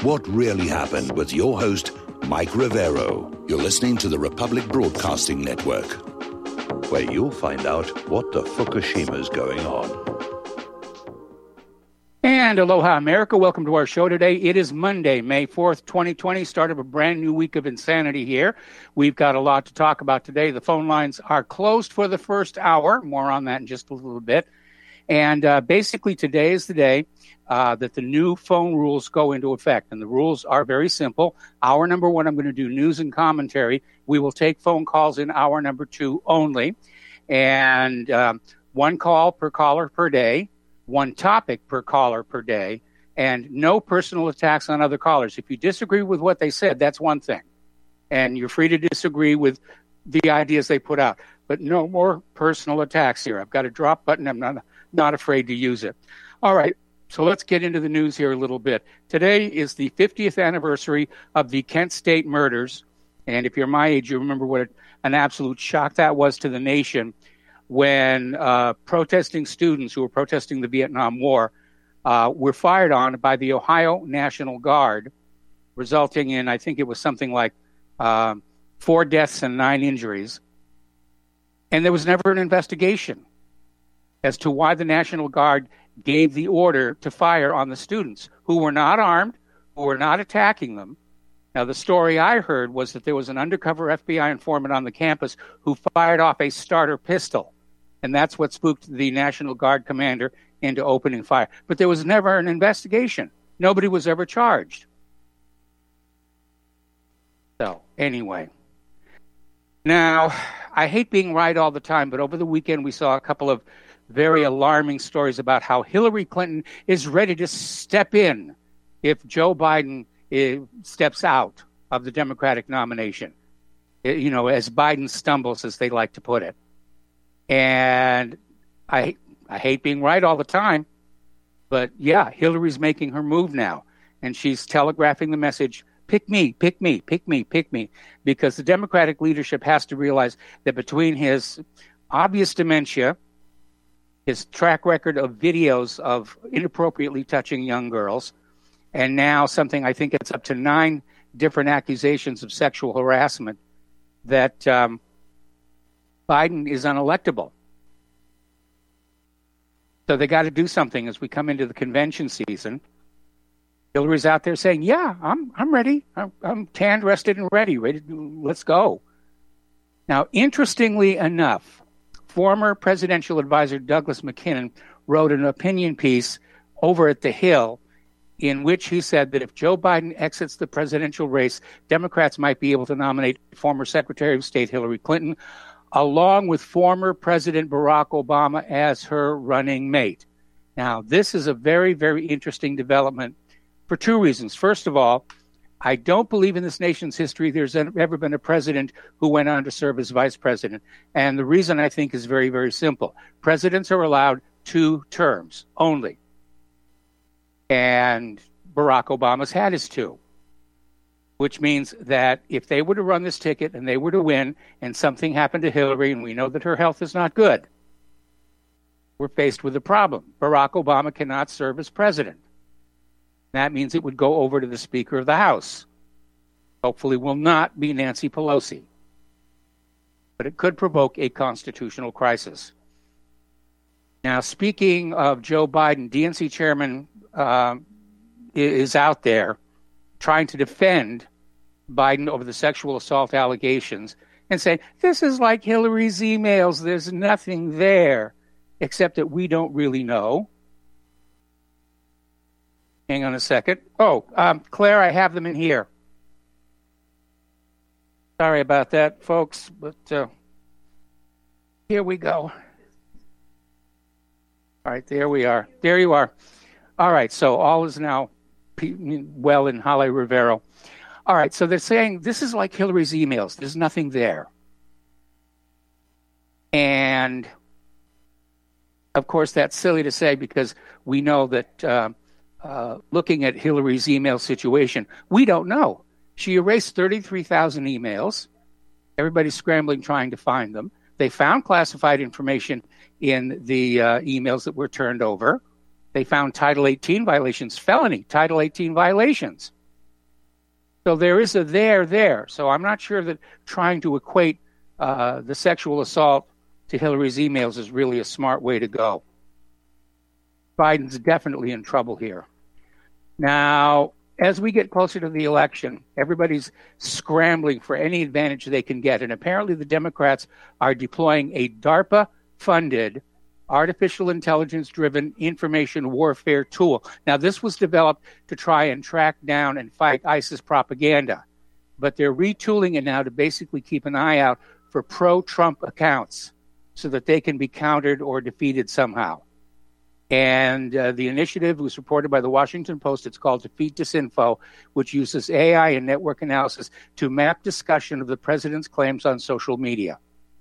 What really happened with your host, Mike Rivero. You're listening to the Republic Broadcasting Network, where you'll find out what the Fukushima's going on. And aloha, America. Welcome to our show today. It is Monday, May 4th, 2020, start of a brand new week of insanity here. We've got a lot to talk about today. The phone lines are closed for the first hour. More on that in just a little bit. And basically today is the day that the new phone rules go into effect. And the rules are very simple. Hour number one, I'm going to do news and commentary. We will take phone calls in hour number two only. And one call per caller per day. One topic per caller per day, and no personal attacks on other callers. If you disagree with what they said, that's one thing. And you're free to disagree with the ideas they put out. But no more personal attacks here. I've got a drop button. I'm not afraid to use it. All right, so let's get into the news here a little bit. Today is the 50th anniversary of the Kent State murders. And if you're my age, you remember what an absolute shock that was to the nation when protesting students who were protesting the Vietnam War were fired on by the Ohio National Guard, resulting in, I think it was something like 4 deaths and 9 injuries. And there was never an investigation as to why the National Guard gave the order to fire on the students who were not armed, who were not attacking them. Now, the story I heard was that there was an undercover FBI informant on the campus who fired off a starter pistol. And that's what spooked the National Guard commander into opening fire. But there was never an investigation. Nobody was ever charged. So, anyway. Now, I hate being right all the time, but over the weekend we saw a couple of very alarming stories about how Hillary Clinton is ready to step in if Joe Biden steps out of the Democratic nomination. You know, as Biden stumbles, as they like to put it. And I hate being right all the time, but yeah, Hillary's making her move now. And she's telegraphing the message, pick me, pick me, pick me, pick me. Because the Democratic leadership has to realize that between his obvious dementia, his track record of videos of inappropriately touching young girls, and now something, I think it's up to 9 different accusations of sexual harassment, that Biden is unelectable. So they got to do something as we come into the convention season. Hillary's out there saying, yeah, I'm ready. I'm tanned, rested, and ready. Let's go. Now, interestingly enough, former presidential advisor Douglas McKinnon wrote an opinion piece over at The Hill in which he said that if Joe Biden exits the presidential race, Democrats might be able to nominate former Secretary of State Hillary Clinton along with former President Barack Obama as her running mate. Now, this is a very, very interesting development for 2 reasons. First of all, I don't believe in this nation's history there's ever been a president who went on to serve as vice president. And the reason, I think, is very, very simple. Presidents are allowed 2 terms only. And Barack Obama's had his 2. Which means that if they were to run this ticket and they were to win and something happened to Hillary, and we know that her health is not good, we're faced with a problem. Barack Obama cannot serve as president. That means it would go over to the Speaker of the House. Hopefully will not be Nancy Pelosi. But it could provoke a constitutional crisis. Now, speaking of Joe Biden, DNC chairman is out there trying to defend Biden over the sexual assault allegations and saying, this is like Hillary's emails. There's nothing there, except that we don't really know. Hang on a second. Claire, I have them in here. Sorry about that, folks, but here we go. All right, there we are. There you are. All right, so all is now well in Holly Rivero. All right, so they're saying this is like Hillary's emails. There's nothing there. And, of course, that's silly to say because we know that looking at Hillary's email situation, we don't know. She erased 33,000 emails. Everybody's scrambling trying to find them. They found classified information in the emails that were turned over. They found Title 18 violations, felony Title 18 violations. So there is a there. So I'm not sure that trying to equate the sexual assault to Hillary's emails is really a smart way to go. Biden's definitely in trouble here. Now, as we get closer to the election, everybody's scrambling for any advantage they can get. And apparently the Democrats are deploying a DARPA-funded, artificial intelligence-driven information warfare tool. Now, this was developed to try and track down and fight ISIS propaganda. But they're retooling it now to basically keep an eye out for pro-Trump accounts so that they can be countered or defeated somehow. And the initiative was reported by the Washington Post. It's called Defeat Disinfo, which uses AI and network analysis to map discussion of the president's claims on social media.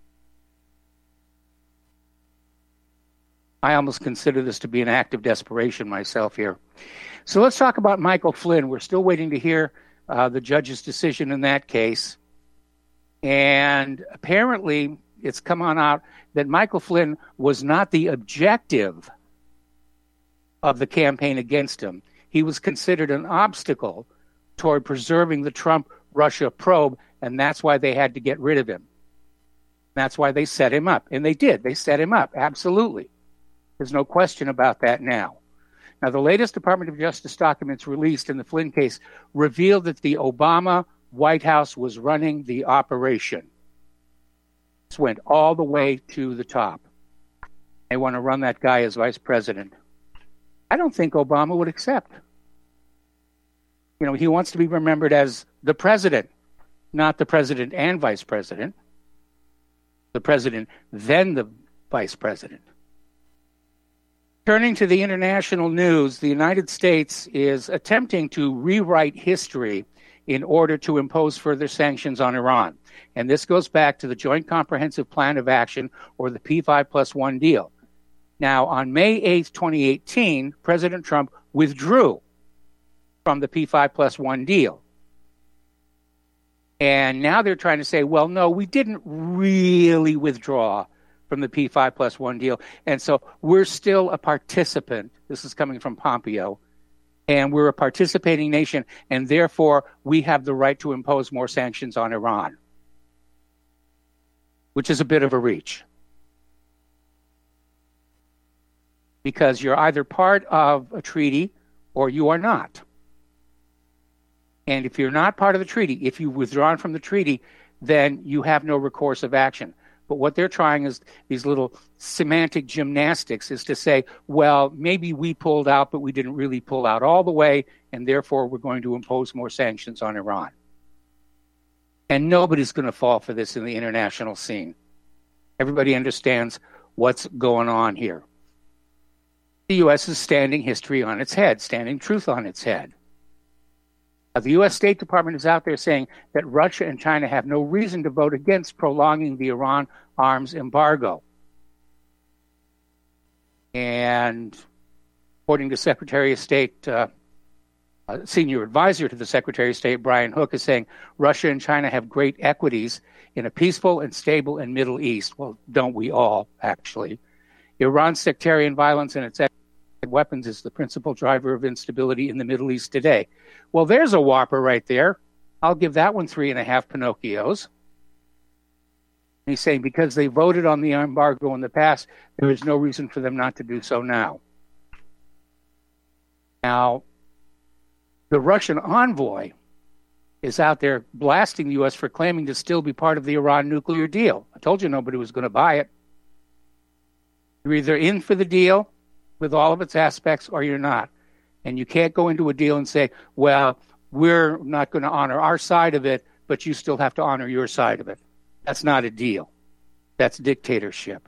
I almost consider this to be an act of desperation myself here. So let's talk about Michael Flynn. We're still waiting to hear the judge's decision in that case. And apparently it's come on out that Michael Flynn was not the objective of the campaign against him. He was considered an obstacle toward preserving the Trump-Russia probe, and that's why they had to get rid of him. That's why they set him up. And they did. They set him up, absolutely. There's no question about that now. Now, the latest Department of Justice documents released in the Flynn case revealed that the Obama White House was running the operation. This went all the way to the top. They want to run that guy as vice president. I don't think Obama would accept. You know, he wants to be remembered as the president, not the president and vice president. The president, then the vice president. Turning to the international news, the United States is attempting to rewrite history in order to impose further sanctions on Iran. And this goes back to the Joint Comprehensive Plan of Action, or the P5+1 deal. Now, on May 8th, 2018, President Trump withdrew from the P5+1 deal. And now they're trying to say, well, no, we didn't really withdraw from the P5+1 deal. And so we're still a participant. This is coming from Pompeo. And we're a participating nation, and therefore we have the right to impose more sanctions on Iran, which is a bit of a reach. Because you're either part of a treaty or you are not. And if you're not part of the treaty, if you've withdrawn from the treaty, then you have no recourse of action. But what they're trying is these little semantic gymnastics is to say, well, maybe we pulled out, but we didn't really pull out all the way, and therefore we're going to impose more sanctions on Iran. And nobody's going to fall for this in the international scene. Everybody understands what's going on here. The U.S. is standing history on its head, standing truth on its head. The U.S. State Department is out there saying that Russia and China have no reason to vote against prolonging the Iran arms embargo. And according to Secretary of State, senior advisor to the Secretary of State, Brian Hook, is saying Russia and China have great equities in a peaceful and stable and Middle East. Well, don't we all, actually? Iran's sectarian violence and its weapons is the principal driver of instability in the Middle East today. Well, there's a whopper right there. I'll give that one 3.5 Pinocchios. And he's saying because they voted on the embargo in the past, there is no reason for them not to do so now. Now, the Russian envoy is out there blasting the U.S. for claiming to still be part of the Iran nuclear deal. I told you nobody was going to buy it. You're either in for the deal with all of its aspects or you're not. And you can't go into a deal and say, well, we're not going to honor our side of it, but you still have to honor your side of it. That's not a deal. That's dictatorship.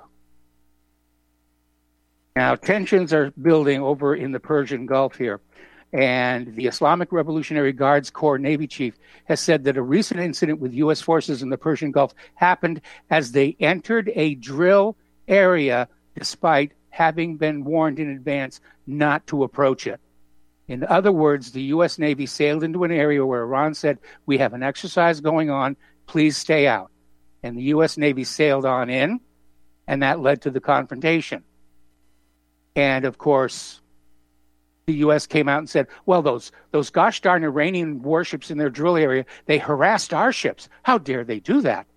Now, tensions are building over in the Persian Gulf here. And the Islamic Revolutionary Guards Corps Navy chief has said that a recent incident with U.S. forces in the Persian Gulf happened as they entered a drill area despite having been warned in advance not to approach it. In other words, the U.S. Navy sailed into an area where Iran said, we have an exercise going on, please stay out. And the U.S. Navy sailed on in, and that led to the confrontation. And, of course, the U.S. came out and said, well, those gosh darn Iranian warships in their drill area, they harassed our ships. How dare they do that?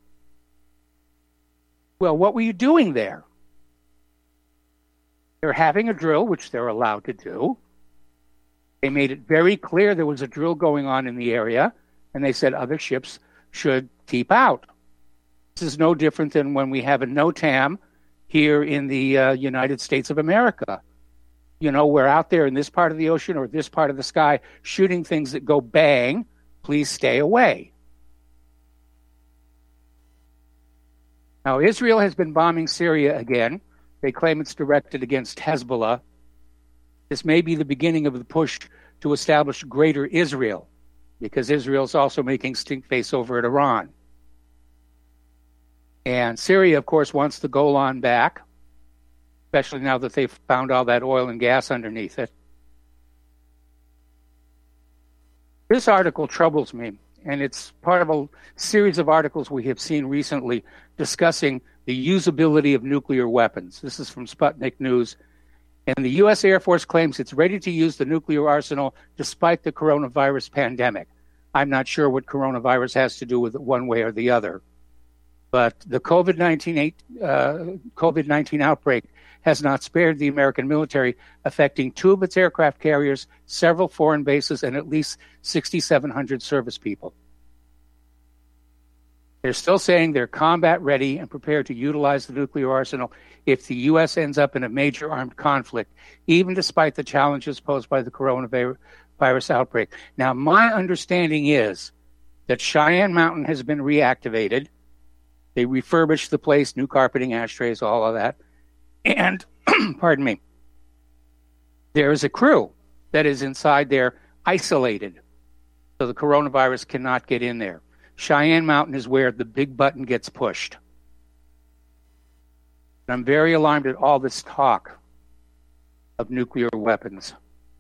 Well, what were you doing there? They're having a drill, which they're allowed to do. They made it very clear there was a drill going on in the area, and they said other ships should keep out. This is no different than when we have a NOTAM here in the United States of America. You know, we're out there in this part of the ocean or this part of the sky shooting things that go bang. Please stay away. Now, Israel has been bombing Syria again. They claim it's directed against Hezbollah. This may be the beginning of the push to establish greater Israel, because Israel's also making stink face over at Iran. And Syria, of course, wants the Golan back, especially now that they've found all that oil and gas underneath it. This article troubles me, and it's part of a series of articles we have seen recently discussing the usability of nuclear weapons. This is from Sputnik News. And the U.S. Air Force claims it's ready to use the nuclear arsenal despite the coronavirus pandemic. I'm not sure what coronavirus has to do with it one way or the other. But the COVID-19 outbreak has not spared the American military, affecting 2 of its aircraft carriers, several foreign bases, and at least 6,700 service people. They're still saying they're combat ready and prepared to utilize the nuclear arsenal if the U.S. ends up in a major armed conflict, even despite the challenges posed by the coronavirus outbreak. Now, my understanding is that Cheyenne Mountain has been reactivated. They refurbished the place, new carpeting, ashtrays, all of that. And, pardon me, there is a crew that is inside there isolated, so the coronavirus cannot get in there. Cheyenne Mountain is where the big button gets pushed. I'm very alarmed at all this talk of nuclear weapons.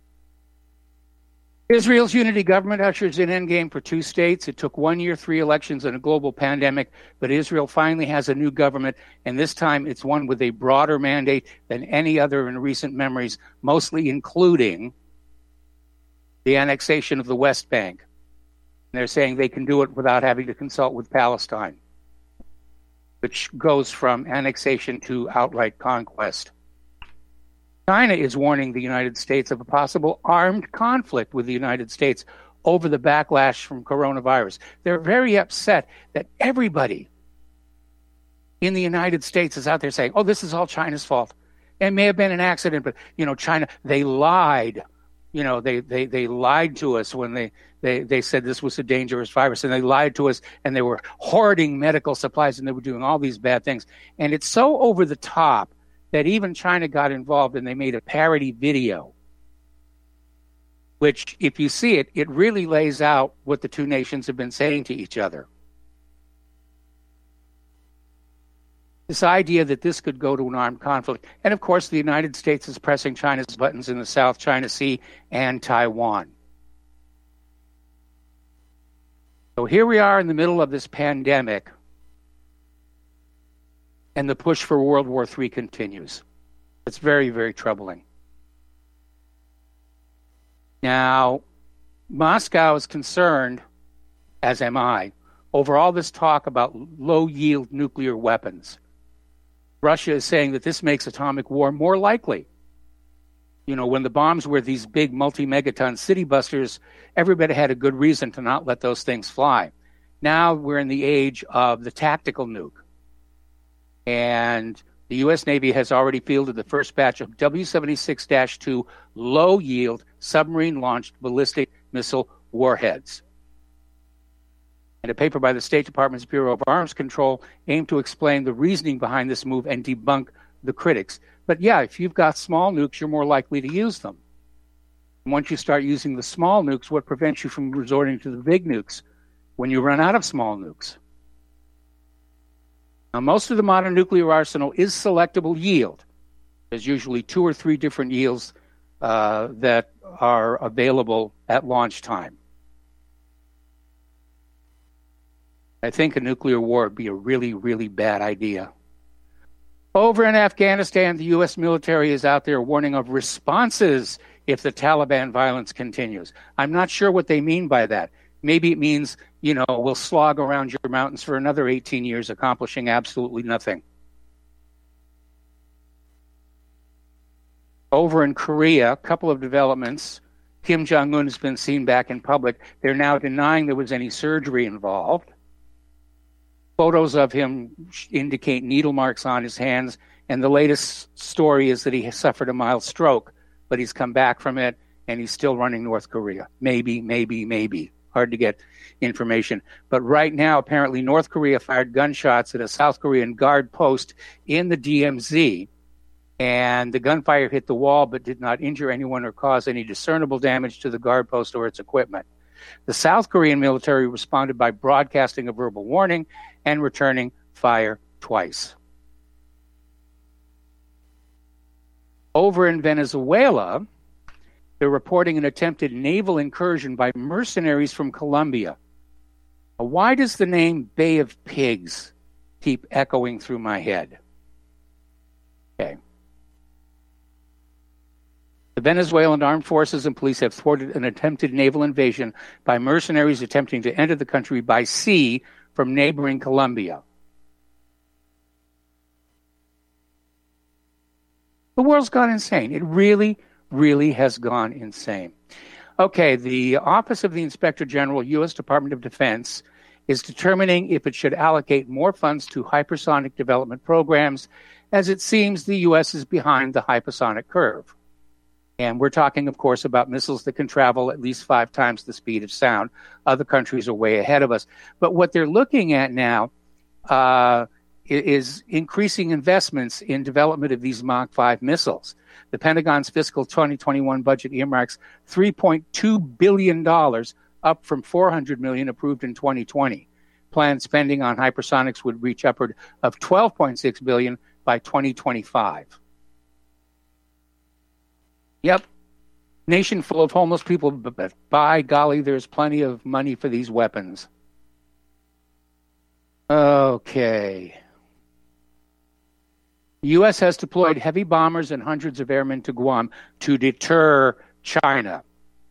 Israel's unity government ushers in endgame for 2 states. It took 1 year, 3 elections, and a global pandemic, but Israel finally has a new government, and this time it's one with a broader mandate than any other in recent memories, mostly including the annexation of the West Bank. And they're saying they can do it without having to consult with Palestine, which goes from annexation to outright conquest. China is warning the United States of a possible armed conflict with the United States over the backlash from coronavirus. They're very upset that everybody in the United States is out there saying, oh, this is all China's fault. It may have been an accident, but, China, they lied. They lied to us when they said this was a dangerous virus, and they lied to us, and they were hoarding medical supplies, and they were doing all these bad things. And it's so over the top that even China got involved, and they made a parody video, which, if you see it, it really lays out what the two nations have been saying to each other. This idea that this could go to an armed conflict. And, of course, the United States is pressing China's buttons in the South China Sea and Taiwan. So here we are in the middle of this pandemic, and the push for World War III continues. It's very, very troubling. Now, Moscow is concerned, as am I, over all this talk about low-yield nuclear weapons. Russia is saying that this makes atomic war more likely. When the bombs were these big multi-megaton city busters, everybody had a good reason to not let those things fly. Now we're in the age of the tactical nuke. And the U.S. Navy has already fielded the first batch of W-76-2 low-yield submarine-launched ballistic missile warheads. And a paper by the State Department's Bureau of Arms Control aimed to explain the reasoning behind this move and debunk the critics. But yeah, if you've got small nukes, you're more likely to use them. And once you start using the small nukes, what prevents you from resorting to the big nukes when you run out of small nukes? Now, most of the modern nuclear arsenal is selectable yield. There's usually 2 or 3 different yields that are available at launch time. I think a nuclear war would be a really, really bad idea. Over in Afghanistan, the U.S. military is out there warning of responses if the Taliban violence continues. I'm not sure what they mean by that. Maybe it means, we'll slog around your mountains for another 18 years, accomplishing absolutely nothing. Over in Korea, a couple of developments. Kim Jong-un has been seen back in public. They're now denying there was any surgery involved. Photos of him indicate needle marks on his hands, and the latest story is that he has suffered a mild stroke, but he's come back from it, and he's still running North Korea. Maybe. Hard to get information. But right now, apparently, North Korea fired gunshots at a South Korean guard post in the DMZ, and the gunfire hit the wall but did not injure anyone or cause any discernible damage to the guard post or its equipment. The South Korean military responded by broadcasting a verbal warning and returning fire twice. Over in Venezuela, they're reporting an attempted naval incursion by mercenaries from Colombia. Why does the name Bay of Pigs keep echoing through my head? Okay. The Venezuelan armed forces and police have thwarted an attempted naval invasion by mercenaries attempting to enter the country by sea from neighboring Colombia. The world's gone insane. It really has gone insane. Okay, the Office of the Inspector General, U.S. Department of Defense, is determining if it should allocate more funds to hypersonic development programs, as it seems the U.S. is behind the hypersonic curve. And we're talking, of course, about missiles that can travel at least 5 times the speed of sound. Other countries are way ahead of us. But what they're looking at now is increasing investments in development of these Mach 5 missiles. The Pentagon's fiscal 2021 budget earmarks $3.2 billion, up from $400 million approved in 2020. Planned spending on hypersonics would reach upward of $12.6 billion by 2025. Yep, nation full of homeless people, but by golly, there's plenty of money for these weapons. Okay. The U.S. has deployed heavy bombers and hundreds of airmen to Guam to deter China.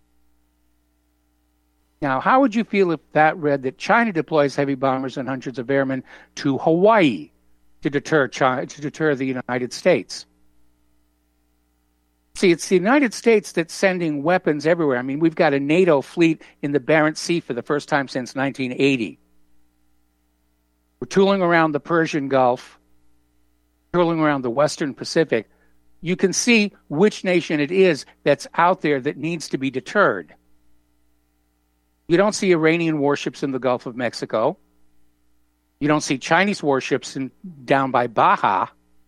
Now, how would you feel if that read that China deploys heavy bombers and hundreds of airmen to Hawaii to deter the United States? See, it's the United States that's sending weapons everywhere. I mean, we've got a NATO fleet in the Barents Sea for the first time since 1980. We're tooling around the Persian Gulf, tooling around the Western Pacific. You can see which nation it is that's out there that needs to be deterred. You don't see Iranian warships in the Gulf of Mexico. You don't see Chinese warships down by Baja.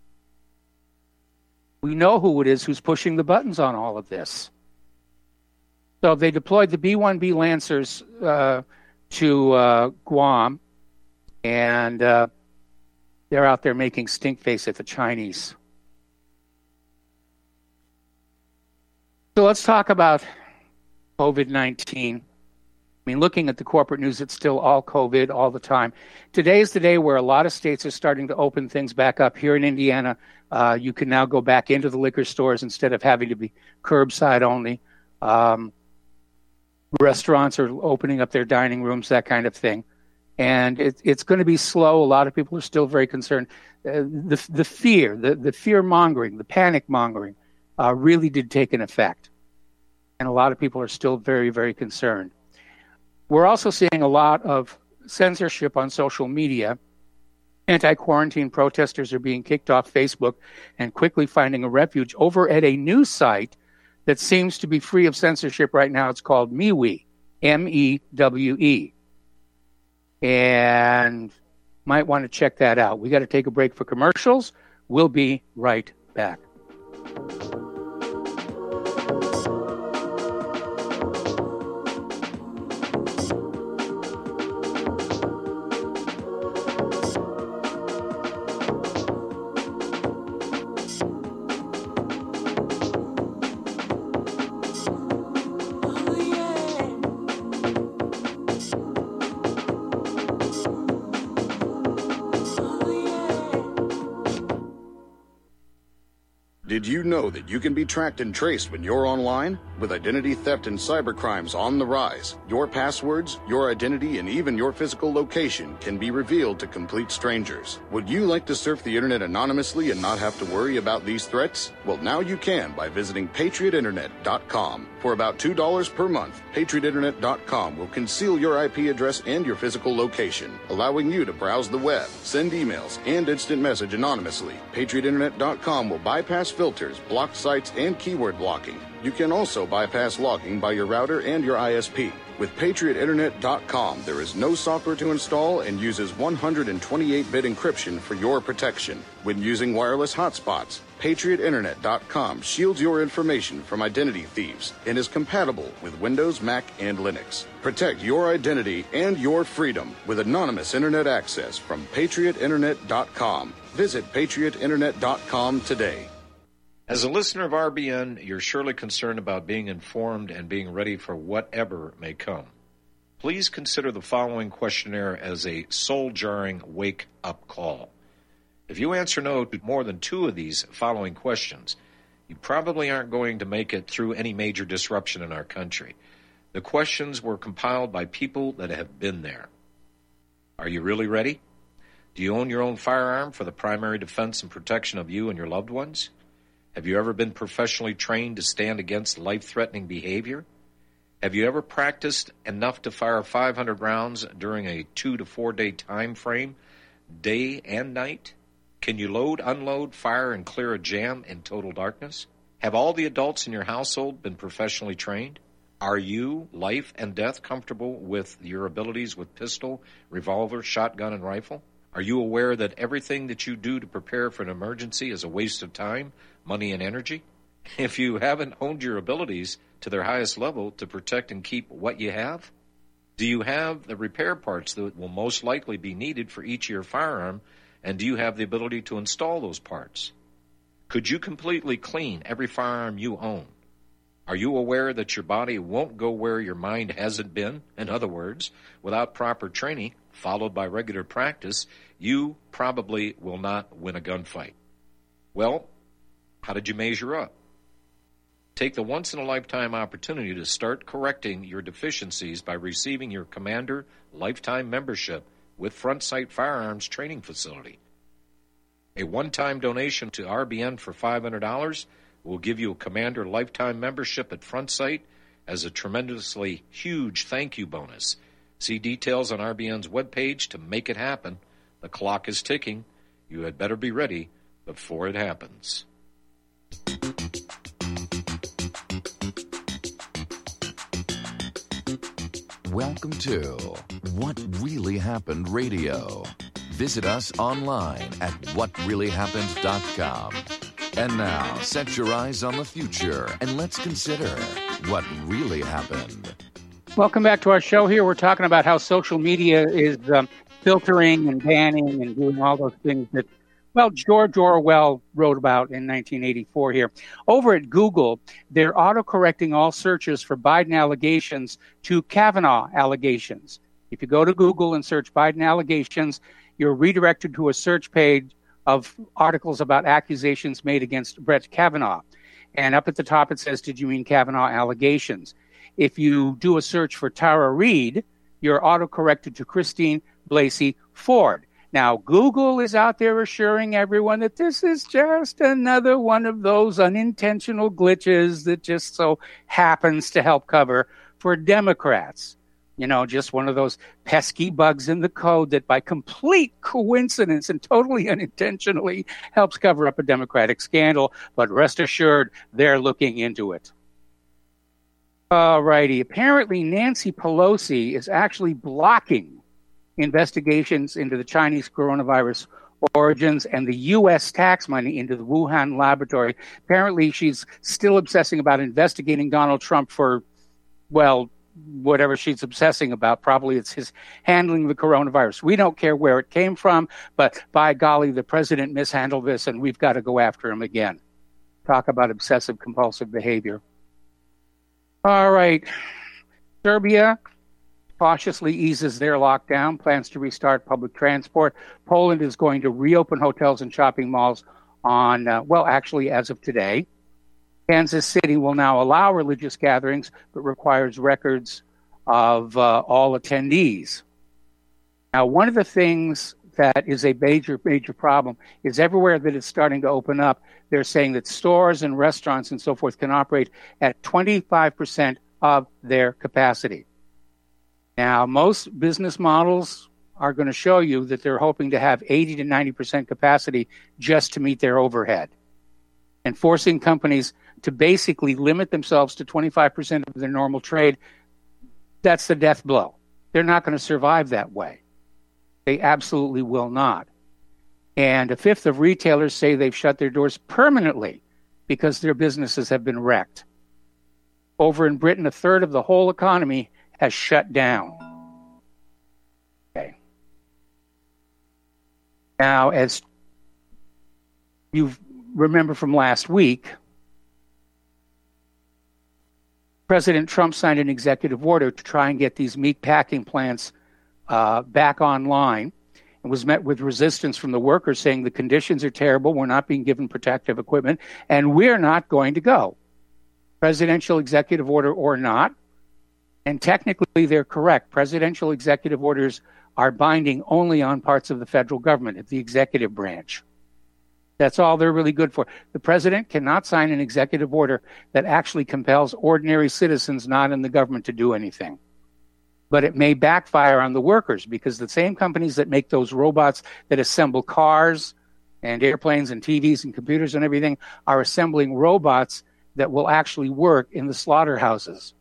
We know who it is who's pushing the buttons on all of this. So they deployed the B-1B Lancers to Guam, and they're out there making stink face at the Chinese. So let's talk about COVID-19. I mean, looking at the corporate news, it's still all COVID all the time. Today is the day where a lot of states are starting to open things back up. Here in Indiana, you can now go back into the liquor stores instead of having to be curbside only. Restaurants are opening up their dining rooms, that kind of thing. And it's going to be slow. A lot of people are still very concerned. The fear, the fear-mongering, the panic-mongering really did take an effect. And a lot of people are still very, very concerned. We're also seeing a lot of censorship on social media. Anti-quarantine protesters are being kicked off Facebook and quickly finding a refuge over at a news site that seems to be free of censorship right now. It's called MeWe, M-E-W-E. And might want to check that out. We got to take a break for commercials. We'll be right back. Did you know that you can be tracked and traced when you're online? With identity theft and cybercrimes on the rise, your passwords, your identity, and even your physical location can be revealed to complete strangers. Would you like to surf the internet anonymously and not have to worry about these threats? Well, now you can by visiting patriotinternet.com. For about $2 per month, patriotinternet.com will conceal your IP address and your physical location, allowing you to browse the web, send emails, and instant message anonymously. patriotinternet.com will bypass filters, block sites, and keyword blocking. You can also bypass logging by your router and your ISP. With patriotinternet.com, there is no software to install and uses 128-bit encryption for your protection. When using wireless hotspots, patriotinternet.com shields your information from identity thieves and is compatible with Windows, Mac, and Linux. Protect your identity and your freedom with anonymous internet access from patriotinternet.com. Visit patriotinternet.com today. As a listener of RBN, you're surely concerned about being informed and being ready for whatever may come. Please consider the following questionnaire as a soul-jarring wake-up call. If you answer no to more than 2 of these following questions, you probably aren't going to make it through any major disruption in our country. The questions were compiled by people that have been there. Are you really ready? Do you own your own firearm for the primary defense and protection of you and your loved ones? Have you ever been professionally trained to stand against life-threatening behavior? Have you ever practiced enough to fire 500 rounds during a 2 to 4 day time frame, day and night? Can you load, unload, fire, and clear a jam in total darkness? Have all the adults in your household been professionally trained? Are you, life and death, comfortable with your abilities with pistol, revolver, shotgun, and rifle? Are you aware that everything that you do to prepare for an emergency is a waste of time, money, and energy? If you haven't honed your abilities to their highest level to protect and keep what you have, do you have the repair parts that will most likely be needed for each of your firearm, and do you have the ability to install those parts? Could you completely clean every firearm you own? Are you aware that your body won't go where your mind hasn't been? In other words, without proper training, followed by regular practice, you probably will not win a gunfight. Well, how did you measure up? Take the once-in-a-lifetime opportunity to start correcting your deficiencies by receiving your Commander Lifetime Membership with Front Sight Firearms Training Facility. A one-time donation to RBN for $500 will give you a Commander Lifetime Membership at Front Sight as a tremendously huge thank you bonus. See details on RBN's webpage to make it happen. The clock is ticking. You had better be ready before it happens. Welcome to What Really Happened Radio. Visit us online at whatreallyhappened.com. And now, set your eyes on the future and let's consider what really happened. Welcome back to our show here. We're talking about how social media is filtering and banning and doing all those things that, well, George Orwell wrote about in 1984 here. Over at Google, they're autocorrecting all searches for Biden allegations to Kavanaugh allegations. If you go to Google and search Biden allegations, you're redirected to a search page of articles about accusations made against Brett Kavanaugh. And up at the top it says, did you mean Kavanaugh allegations? If you do a search for Tara Reade, you're autocorrected to Christine Blasey Ford. Now, Google is out there assuring everyone that this is just another one of those unintentional glitches that just so happens to help cover for Democrats. You know, just one of those pesky bugs in the code that by complete coincidence and totally unintentionally helps cover up a Democratic scandal. But rest assured, they're looking into it. All righty. Apparently, Nancy Pelosi is actually blocking investigations into the Chinese coronavirus origins and the U.S. tax money into the Wuhan laboratory. Apparently, she's still obsessing about investigating Donald Trump for, well, whatever she's obsessing about. Probably it's his handling the coronavirus. We don't care where it came from, but by golly, the president mishandled this, and we've got to go after him again. Talk about obsessive compulsive behavior. All right. Serbia cautiously eases their lockdown, plans to restart public transport. Poland is going to reopen hotels and shopping malls on, actually, as of today, Kansas City will now allow religious gatherings, but requires records of all attendees. Now, one of the things that is a major problem is everywhere that it's starting to open up, they're saying that stores and restaurants and so forth can operate at 25% of their capacity. Now, most business models are going to show you that they're hoping to have 80 to 90% capacity just to meet their overhead. And forcing companies to basically limit themselves to 25% of their normal trade, that's the death blow. They're not going to survive that way. They absolutely will not. And a fifth of retailers say they've shut their doors permanently because their businesses have been wrecked. Over in Britain, a third of the whole economy has shut down. Okay. Now, as you remember from last week, President Trump signed an executive order to try and get these meat packing plants back online, and was met with resistance from the workers saying the conditions are terrible, we're not being given protective equipment, and we're not going to go. Presidential executive order or not, and technically they're correct. Presidential executive orders are binding only on parts of the federal government, of the executive branch. That's all they're really good for. The president cannot sign an executive order that actually compels ordinary citizens not in the government to do anything. But it may backfire on the workers because the same companies that make those robots that assemble cars and airplanes and TVs and computers and everything are assembling robots that will actually work in the slaughterhouses.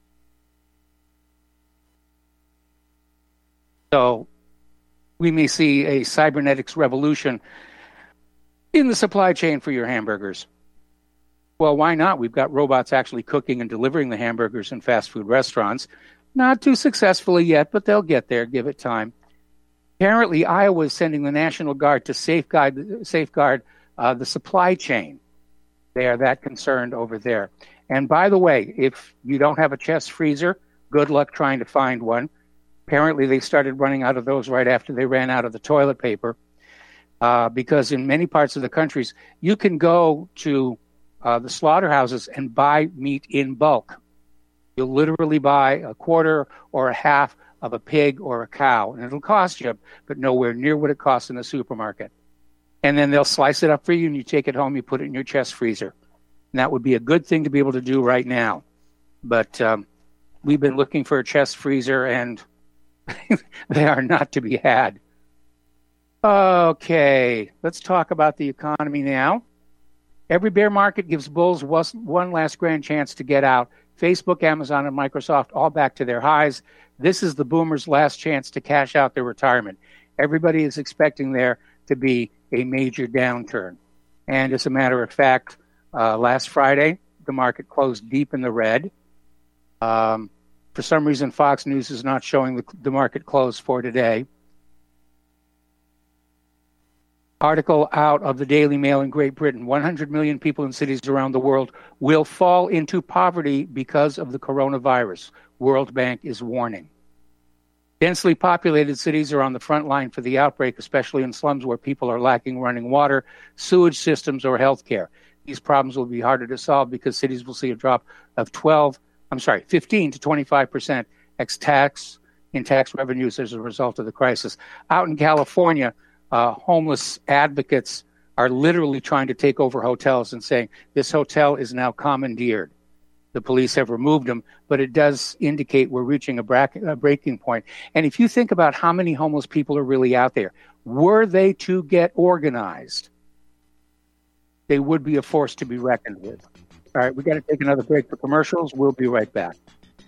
So we may see a cybernetics revolution in the supply chain for your hamburgers. Well, why not? We've got robots actually cooking and delivering the hamburgers in fast food restaurants. Not too successfully yet, but they'll get there. Give it time. Apparently, Iowa is sending the National Guard to safeguard the supply chain. They are that concerned over there. And by the way, if you don't have a chest freezer, good luck trying to find one. Apparently, they started running out of those right after they ran out of the toilet paper. Because in many parts of the countries, you can go to the slaughterhouses and buy meat in bulk. You'll literally buy a quarter or a half of a pig or a cow, and it'll cost you, but nowhere near what it costs in the supermarket. And then they'll slice it up for you, and you take it home, you put it in your chest freezer. And that would be a good thing to be able to do right now. But we've been looking for a chest freezer, and they are not to be had. Okay, let's talk about the economy now. Every bear market gives bulls one last grand chance to get out. Facebook, Amazon, and Microsoft all back to their highs. This is the boomers' last chance to cash out their retirement. Everybody is expecting there to be a major downturn. And as a matter of fact, last Friday, the market closed deep in the red. For some reason, Fox News is not showing the market close for today. Article out of the Daily Mail in Great Britain. 100 million people in cities around the world will fall into poverty because of the coronavirus. World Bank is warning. Densely populated cities are on the front line for the outbreak, especially in slums where people are lacking running water, sewage systems, or health care. These problems will be harder to solve because cities will see a drop of 15 to 25% in tax revenues as a result of the crisis. Out in California, homeless advocates are literally trying to take over hotels and saying this hotel is now commandeered. The police have removed them, but it does indicate we're reaching a breaking point. And if you think about how many homeless people are really out there, were they to get organized, they would be a force to be reckoned with. All right, we got to take another break for commercials. We'll be right back.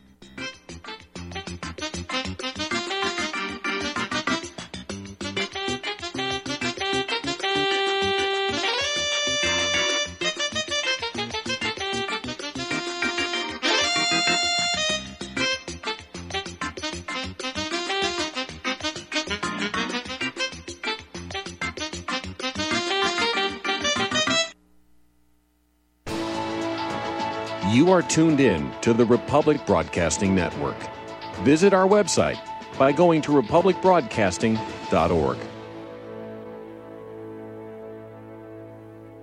You are tuned in to the Republic Broadcasting Network. Visit our website by going to republicbroadcasting.org.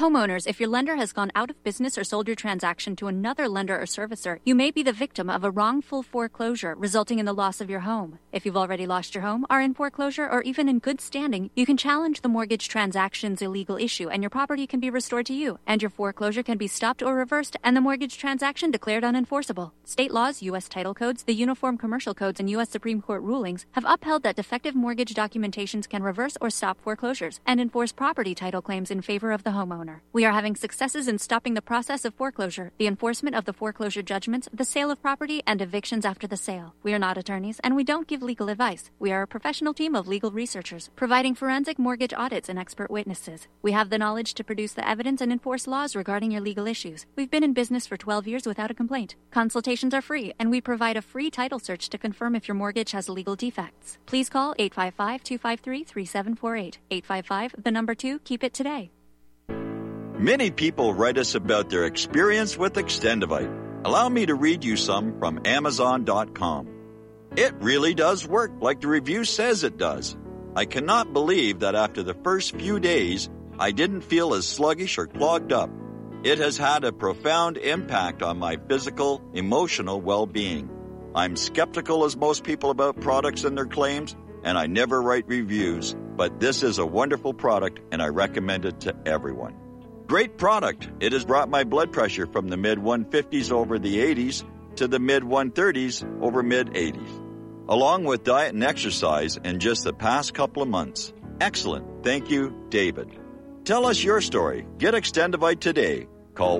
Homeowners, if your lender has gone out of business or sold your transaction to another lender or servicer, you may be the victim of a wrongful foreclosure, resulting in the loss of your home. If you've already lost your home, are in foreclosure, or even in good standing, you can challenge the mortgage transaction's illegal issue, and your property can be restored to you, and your foreclosure can be stopped or reversed, and the mortgage transaction declared unenforceable. State laws, U.S. title codes, the Uniform Commercial Codes, and U.S. Supreme Court rulings have upheld that defective mortgage documentations can reverse or stop foreclosures and enforce property title claims in favor of the homeowner. We are having successes in stopping the process of foreclosure, the enforcement of the foreclosure judgments, the sale of property, and evictions after the sale. We are not attorneys, and we don't give legal advice. We are a professional team of legal researchers, providing forensic mortgage audits and expert witnesses. We have the knowledge to produce the evidence and enforce laws regarding your legal issues. We've been in business for 12 years without a complaint. Consultations are free, and we provide a free title search to confirm if your mortgage has legal defects. Please call 855-253-3748. 855, 2, keep it today. Many people write us about their experience with Extendivite. Allow me to read you some from Amazon.com. It really does work like the review says it does. I cannot believe that after the first few days, I didn't feel as sluggish or clogged up. It has had a profound impact on my physical, emotional well-being. I'm skeptical as most people about products and their claims, and I never write reviews. But this is a wonderful product, and I recommend it to everyone. Great product. It has brought my blood pressure from the mid-150s over the 80s to the mid-130s over mid-80s, along with diet and exercise in just the past couple of months. Excellent. Thank you, David. Tell us your story. Get Extendivite today. Call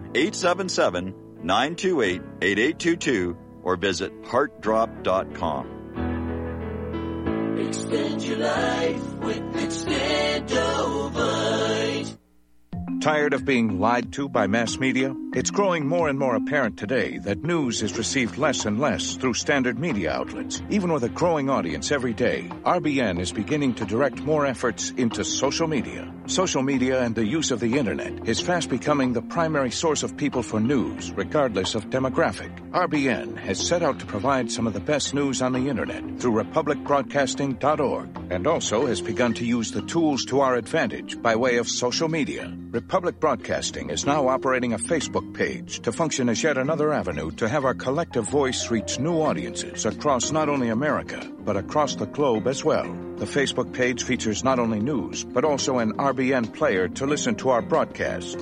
1-877-928-8822 or visit heartdrop.com. Extend your life with Extendivite. Tired of being lied to by mass media? It's growing more and more apparent today that news is received less and less through standard media outlets. Even with a growing audience every day, RBN is beginning to direct more efforts into social media. Social media and the use of the internet is fast becoming the primary source of people for news, regardless of demographic. RBN has set out to provide some of the best news on the internet through republicbroadcasting.org, and also has begun to use the tools to our advantage by way of social media. Republic Broadcasting is now operating a Facebook page to function as yet another avenue to have our collective voice reach new audiences across not only America, but across the globe as well. The Facebook page features not only news, but also an RBN player to listen to our broadcast.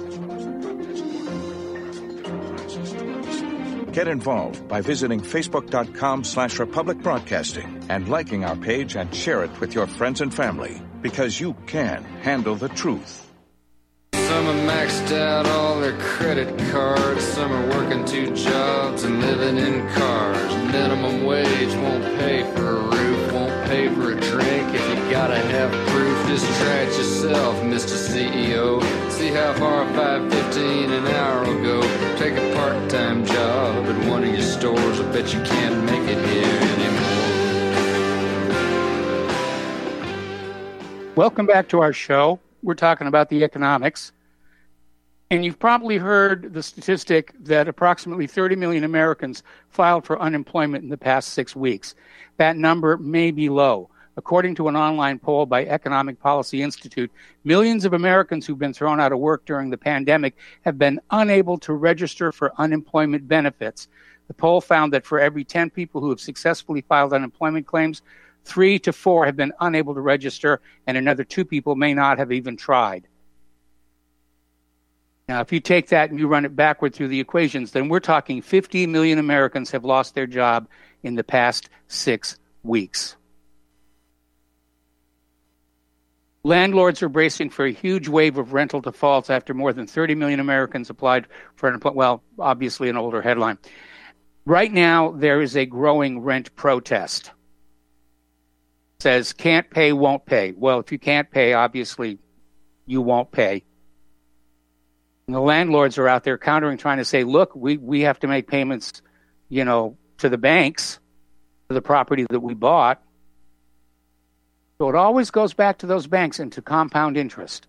Get involved by visiting facebook.com/Republic Broadcasting and liking our page and share it with your friends and family, because you can handle the truth. Some are maxed out all their credit cards. Some are working 2 jobs and living in cars. Minimum wage won't pay for a roof, won't pay for a drink. If you gotta have proof, just try it yourself, Mr. CEO. See how far $5.15 an hour will go. Take a part-time job at one of your stores. I bet you can't make it here anymore. Welcome back to our show. We're talking about the economics. And you've probably heard the statistic that approximately 30 million Americans filed for unemployment in the past 6 weeks. That number may be low. According to an online poll by Economic Policy Institute, millions of Americans who've been thrown out of work during the pandemic have been unable to register for unemployment benefits. The poll found that for every 10 people who have successfully filed unemployment claims, 3 to 4 have been unable to register, and another 2 people may not have even tried. Now, if you take that and you run it backward through the equations, then we're talking 50 million Americans have lost their job in the past 6 weeks. Landlords are bracing for a huge wave of rental defaults after more than 30 million Americans applied for unemployment. Well, obviously an older headline. Right now, there is a growing rent protest. It says, can't pay, won't pay. Well, if you can't pay, obviously you won't pay. And the landlords are out there countering, trying to say, look, we have to make payments, to the banks, for the property that we bought. So it always goes back to those banks and to compound interest.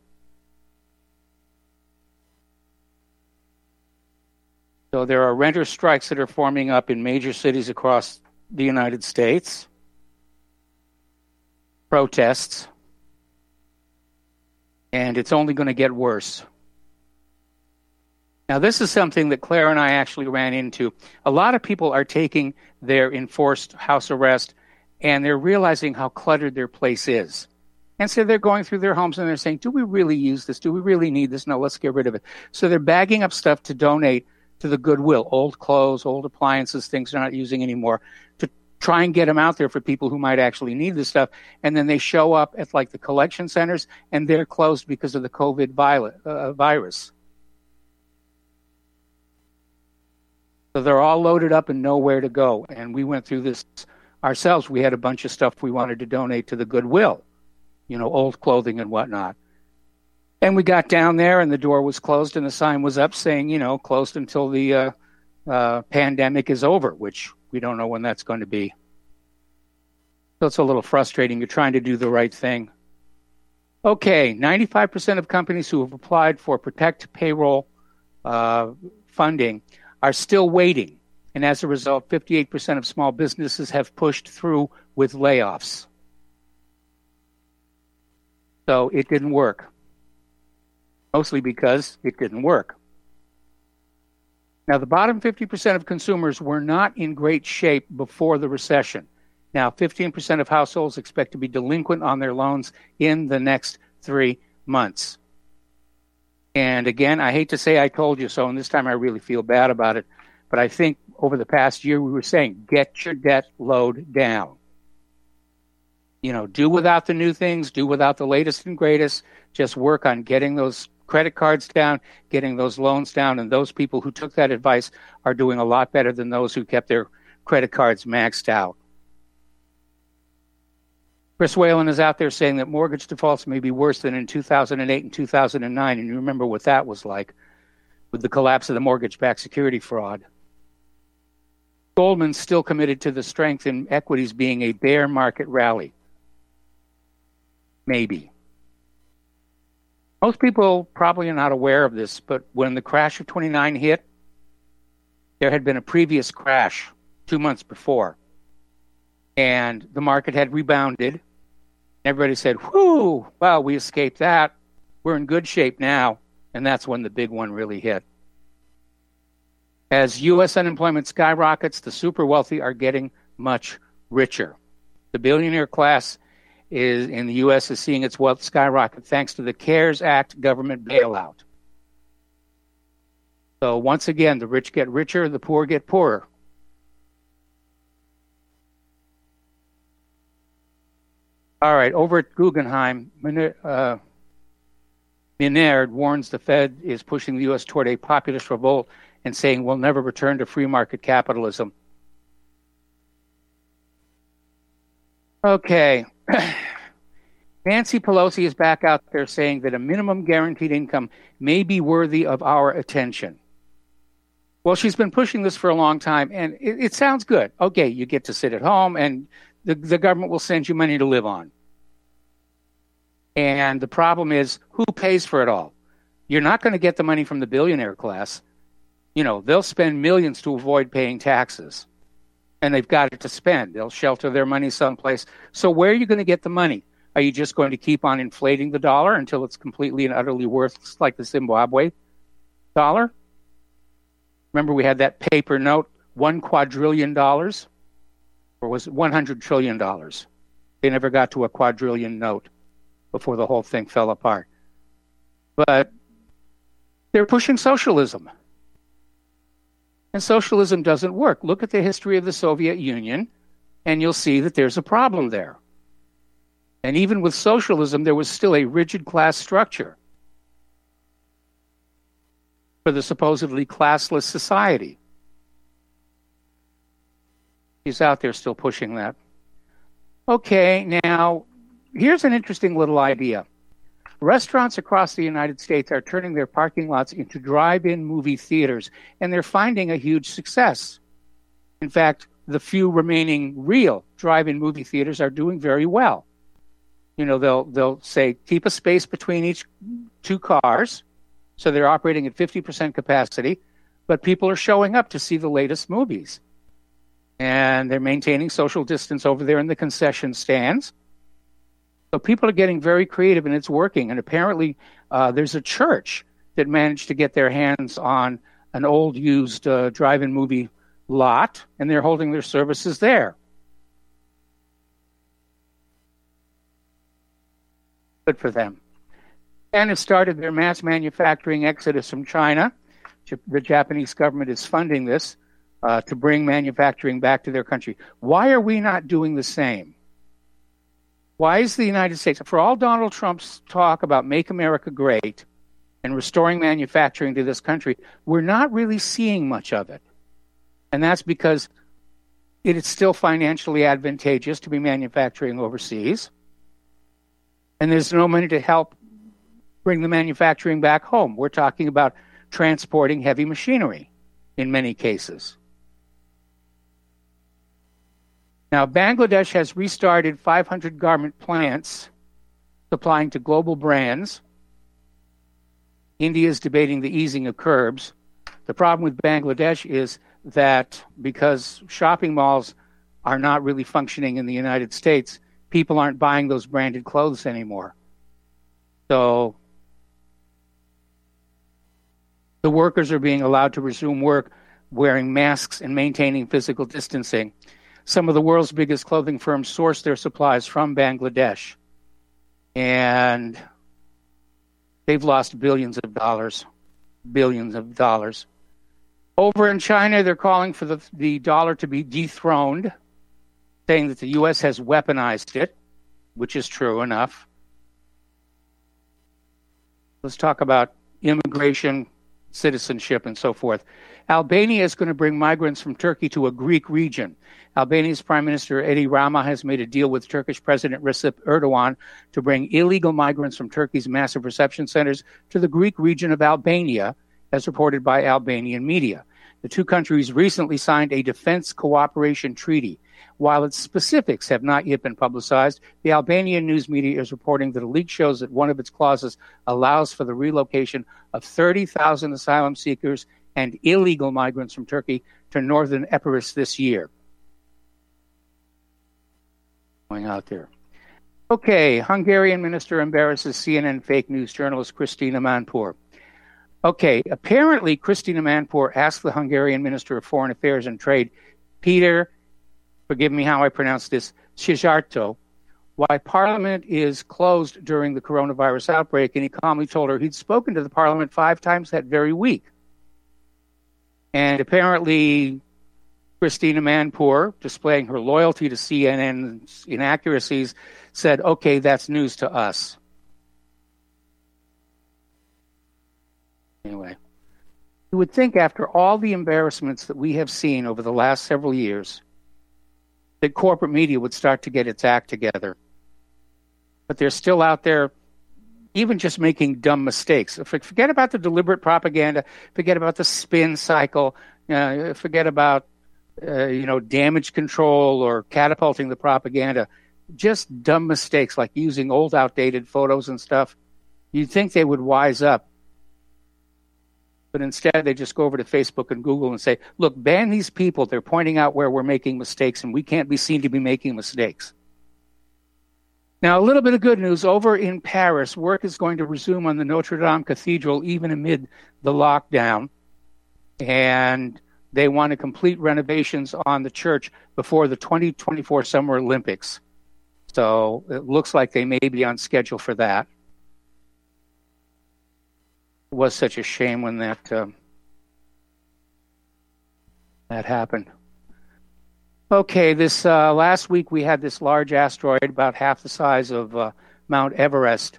So there are renter strikes that are forming up in major cities across the United States. Protests. And it's only going to get worse. Now, this is something that Claire and I actually ran into. A lot of people are taking their enforced house arrest, and they're realizing how cluttered their place is. And so they're going through their homes and they're saying, do we really use this? Do we really need this? No, let's get rid of it. So they're bagging up stuff to donate to the Goodwill, old clothes, old appliances, things they're not using anymore, to try and get them out there for people who might actually need this stuff. And then they show up at like the collection centers and they're closed because of the COVID virus. So they're all loaded up and nowhere to go. And we went through this ourselves. We had a bunch of stuff we wanted to donate to the Goodwill, old clothing and whatnot. And we got down there and the door was closed and the sign was up saying, closed until the pandemic is over, which we don't know when that's going to be. So it's a little frustrating. You're trying to do the right thing. Okay, 95% of companies who have applied for Protect Payroll funding are still waiting. And as a result, 58% of small businesses have pushed through with layoffs. So it didn't work. Mostly because it didn't work. Now, the bottom 50% of consumers were not in great shape before the recession. Now, 15% of households expect to be delinquent on their loans in the next 3 months. And again, I hate to say I told you so, and this time I really feel bad about it, but I think over the past year we were saying, get your debt load down. Do without the new things, do without the latest and greatest, just work on getting those credit cards down, getting those loans down, and those people who took that advice are doing a lot better than those who kept their credit cards maxed out. Chris Whalen is out there saying that mortgage defaults may be worse than in 2008 and 2009, and you remember what that was like with the collapse of the mortgage-backed security fraud. Goldman's still committed to the strength in equities being a bear market rally. Maybe. Most people probably are not aware of this, but when the crash of 29 hit, there had been a previous crash 2 months before. And the market had rebounded. Everybody said, whew, well, we escaped that. We're in good shape now. And that's when the big one really hit. As U.S. unemployment skyrockets, the super wealthy are getting much richer. The billionaire class in the U.S. is seeing its wealth skyrocket thanks to the CARES Act government bailout. So once again, the rich get richer, the poor get poorer. All right, over at Guggenheim, Minard warns the Fed is pushing the U.S. toward a populist revolt and saying we'll never return to free market capitalism. Okay. Nancy Pelosi is back out there saying that a minimum guaranteed income may be worthy of our attention. Well, she's been pushing this for a long time, and it sounds good. Okay, you get to sit at home, and the government will send you money to live on. And the problem is, who pays for it all? You're not going to get the money from the billionaire class. They'll spend millions to avoid paying taxes. And they've got it to spend. They'll shelter their money someplace. So where are you going to get the money? Are you just going to keep on inflating the dollar until it's completely and utterly worthless like the Zimbabwe dollar? Remember we had that paper note, $1 quadrillion? Or was it $100 trillion? They never got to a quadrillion note before the whole thing fell apart. But they're pushing socialism. And socialism doesn't work. Look at the history of the Soviet Union, and you'll see that there's a problem there. And even with socialism, there was still a rigid class structure for the supposedly classless society. He's out there still pushing that. Okay, now, here's an interesting little idea. Restaurants across the United States are turning their parking lots into drive-in movie theaters, and they're finding a huge success. In fact, the few remaining real drive-in movie theaters are doing very well. They'll say, keep a space between each two cars, so they're operating at 50% capacity, but people are showing up to see the latest movies. And they're maintaining social distance over there in the concession stands. So people are getting very creative, and it's working. And apparently there's a church that managed to get their hands on an old used drive-in movie lot, and they're holding their services there. Good for them. And have started their mass manufacturing exodus from China. The Japanese government is funding this to bring manufacturing back to their country. Why are we not doing the same? Why is the United States, for all Donald Trump's talk about Make America Great and restoring manufacturing to this country, we're not really seeing much of it. And that's because it is still financially advantageous to be manufacturing overseas. And there's no money to help bring the manufacturing back home. We're talking about transporting heavy machinery in many cases. Now, Bangladesh has restarted 500 garment plants supplying to global brands. India is debating the easing of curbs. The problem with Bangladesh is that because shopping malls are not really functioning in the United States, people aren't buying those branded clothes anymore. So the workers are being allowed to resume work wearing masks and maintaining physical distancing. Some of the world's biggest clothing firms source their supplies from Bangladesh. And they've lost billions of dollars. Over in China, they're calling for the dollar to be dethroned, saying that the U.S. has weaponized it, which is true enough. Let's talk about immigration, citizenship, and so forth. Albania is going to bring migrants from Turkey to a Greek region. Albania's Prime Minister Edi Rama has made a deal with Turkish President Recep Erdogan to bring illegal migrants from Turkey's massive reception centers to the Greek region of Albania, as reported by Albanian media. The two countries recently signed a defense cooperation treaty. While its specifics have not yet been publicized, the Albanian news media is reporting that a leak shows that one of its clauses allows for the relocation of 30,000 asylum seekers and illegal migrants from Turkey to northern Epirus this year. Going out there. Okay, Hungarian minister embarrasses CNN fake news journalist Kristina Manpur. Okay, apparently Kristina Manpur asked the Hungarian Minister of Foreign Affairs and Trade, Peter, forgive me how I pronounce this, Szijjártó, why Parliament is closed during the coronavirus outbreak, and he calmly told her he'd spoken to the Parliament 5 times that very week. And apparently Kristina Manpur, displaying her loyalty to CNN's inaccuracies, said, okay, that's news to us. Anyway, you would think after all the embarrassments that we have seen over the last several years, that corporate media would start to get its act together. But they're still out there, even just making dumb mistakes. Forget about the deliberate propaganda. Forget about the spin cycle. Forget about damage control or catapulting the propaganda. Just dumb mistakes like using old, outdated photos and stuff. You'd think they would wise up. But instead, they just go over to Facebook and Google and say, look, ban these people. They're pointing out where we're making mistakes, and we can't be seen to be making mistakes. Now, a little bit of good news. Over in Paris, work is going to resume on the Notre Dame Cathedral even amid the lockdown. And they want to complete renovations on the church before the 2024 Summer Olympics. So it looks like they may be on schedule for that. It was such a shame when that happened. Okay, this last week we had this large asteroid, about half the size of Mount Everest,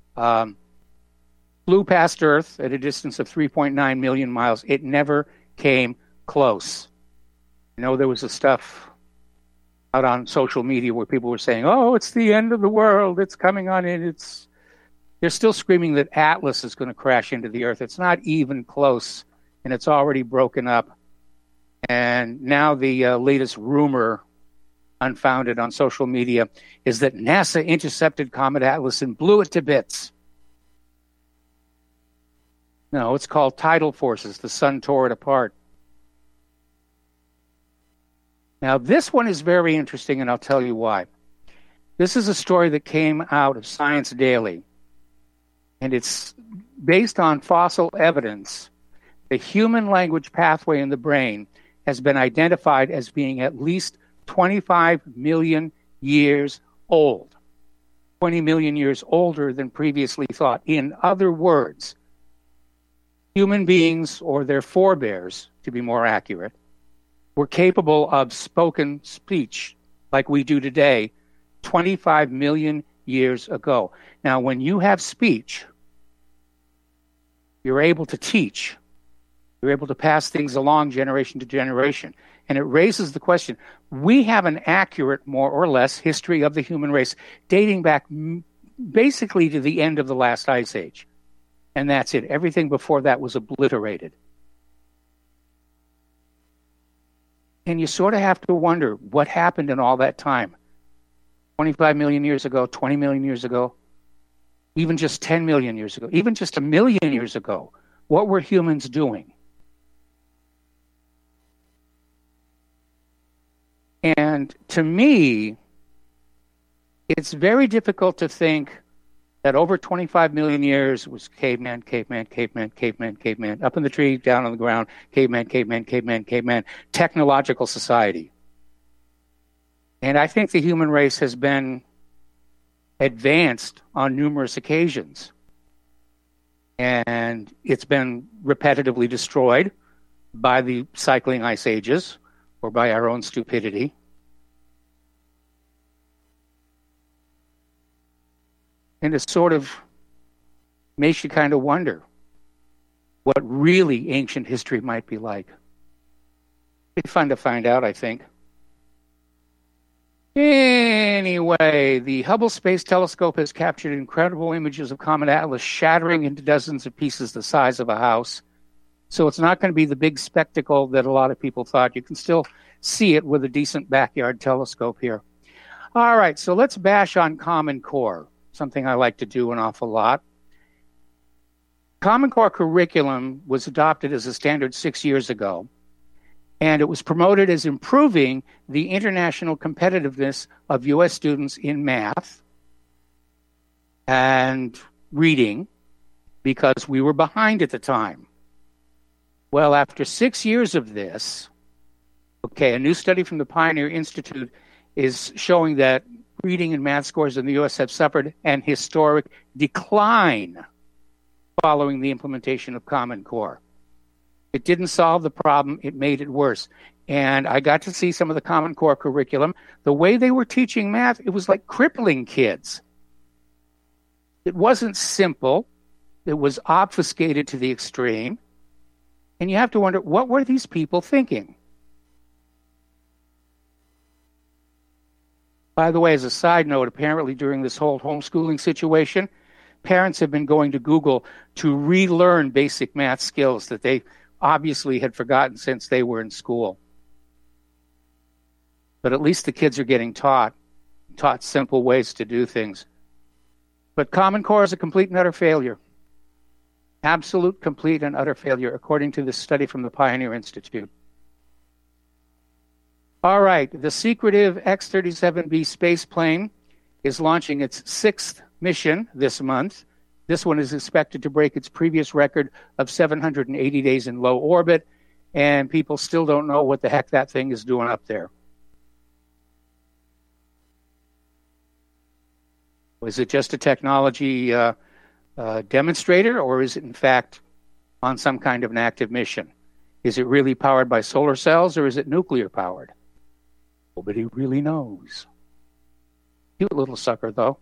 flew past Earth at a distance of 3.9 million miles. It never came close. There was stuff out on social media where people were saying, oh, it's the end of the world. It's coming on in. They're still screaming that Atlas is going to crash into the Earth. It's not even close, and it's already broken up. And now the latest rumor, unfounded on social media, is that NASA intercepted Comet Atlas and blew it to bits. No, it's called tidal forces. The sun tore it apart. Now, this one is very interesting, and I'll tell you why. This is a story that came out of Science Daily, and it's based on fossil evidence, the human language pathway in the brain has been identified as being at least 25 million years old, 20 million years older than previously thought. In other words, human beings, or their forebears, to be more accurate, were capable of spoken speech like we do today 25 million years ago. Now, when you have speech, you're able to teach. You're able to pass things along generation to generation. And it raises the question, we have an accurate, more or less, history of the human race dating back basically to the end of the last ice age. And that's it. Everything before that was obliterated. And you sort of have to wonder what happened in all that time. 25 million years ago, 20 million years ago, even just 10 million years ago, even just 1 million years ago. What were humans doing? And to me, it's very difficult to think that over 25 million years was caveman, caveman, caveman, caveman, caveman, up in the tree, down on the ground, caveman, caveman, caveman, caveman, technological society. And I think the human race has been advanced on numerous occasions. And it's been repetitively destroyed by the cycling ice ages or by our own stupidity. And it sort of makes you kind of wonder what really ancient history might be like. It'd be fun to find out, I think. Anyway, the Hubble Space Telescope has captured incredible images of Comet Atlas shattering into dozens of pieces the size of a house. So it's not going to be the big spectacle that a lot of people thought. You can still see it with a decent backyard telescope here. All right, so let's bash on Common Core, something I like to do an awful lot. Common Core curriculum was adopted as a standard 6 years ago, and it was promoted as improving the international competitiveness of U.S. students in math and reading because we were behind at the time. Well, after 6 years of this, a new study from the Pioneer Institute is showing that reading and math scores in the U.S. have suffered an historic decline following the implementation of Common Core. It didn't solve the problem, it made it worse. And I got to see some of the Common Core curriculum. The way they were teaching math, it was like crippling kids. It wasn't simple. It was obfuscated to the extreme. And you have to wonder, what were these people thinking? By the way, as a side note, apparently during this whole homeschooling situation, parents have been going to Google to relearn basic math skills that they obviously had forgotten since they were in school. But at least the kids are getting taught simple ways to do things. But Common Core is a complete and utter failure. Absolute, complete, and utter failure, according to this study from the Pioneer Institute. All right, the secretive X-37B space plane is launching its 6th mission this month. This one is expected to break its previous record of 780 days in low orbit, and people still don't know what the heck that thing is doing up there. Was it just a technology demonstrator, or is it in fact on some kind of an active mission? Is it really powered by solar cells, or is it nuclear powered? Nobody really knows. Cute little sucker, though.